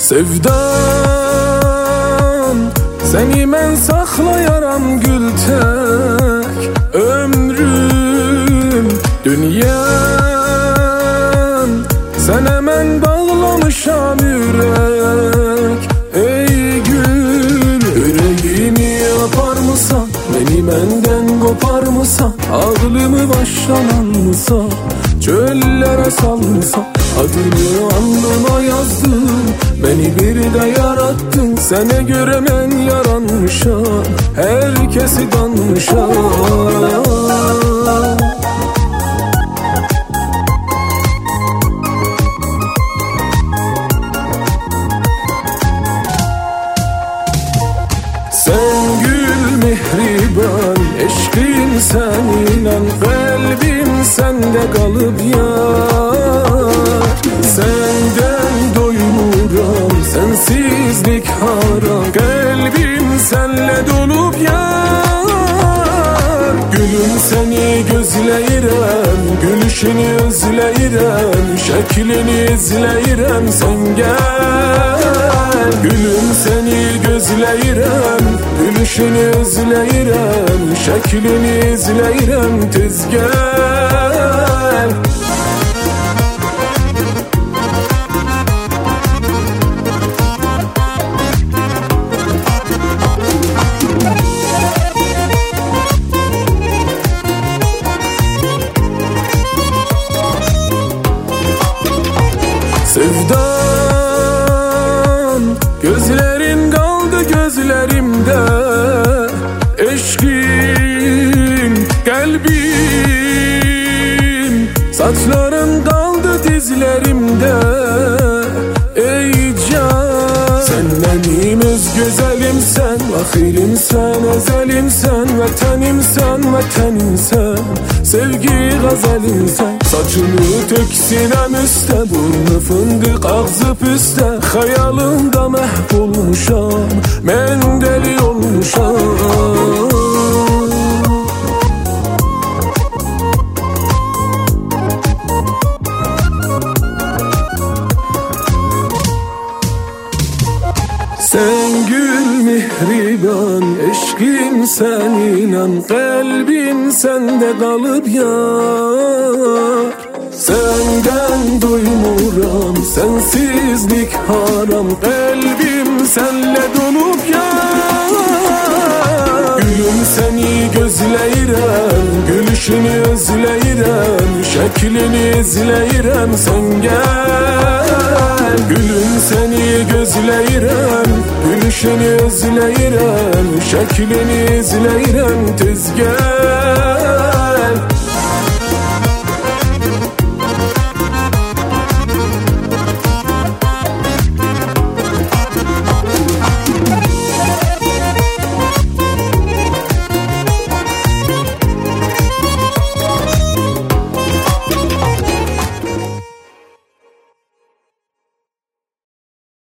Sevdam, seni mən saxlayaram gül tək. Ömrüm, dünyam, sənə mən bağlamışam ürək. Ey gül, ürəyimi aparmısan, beni məndən qoparmısan, ağlımı başdan almısan, çöllere salmısan, adını alnıma yazdın, beni bir de yarattın. Sene göre mən yaranmışam, herkesi danmışam. Sen gül mehriban, eşkin seninle, kalbim sende kalıp yar. Senden doymuram, sensizlik haram, kalbim senle dolup yar. Gülüm seni gözleyirem, gülüşünü özleyirem, şeklini izleyirem, sen gel. Gülüm seni gözleyirem, gülüşünü özleyirem, şeklini izleyirem, tez gel. Sevdam, gözlerin kaldı gözlerimde. Eşkin, kalbim, saçların kaldı dizlerimde. Ey can, sen benim öz güzelimsen, ahirimsen, ezelimsen, vatanimsen, vatanimsen, sevgi gazelimsen. Saçını tök sinem üstte, burnu fındık ağzı püste, hayalımda mahvolmuşam, mən deli olmuşam. Sen gül mihriban, eşkim seninle, kalbim sende kalıp yar. Senden doymuram, sensizlik haram, kalbim senle dolup yar. Gülüm seni gözleyirem, gülüşünü özleyirem, şeklini izleyirem, sen gel. Gülüm seni gözleyirem, gülüşünü özleyirem, şeklini izleyirem, tez gel.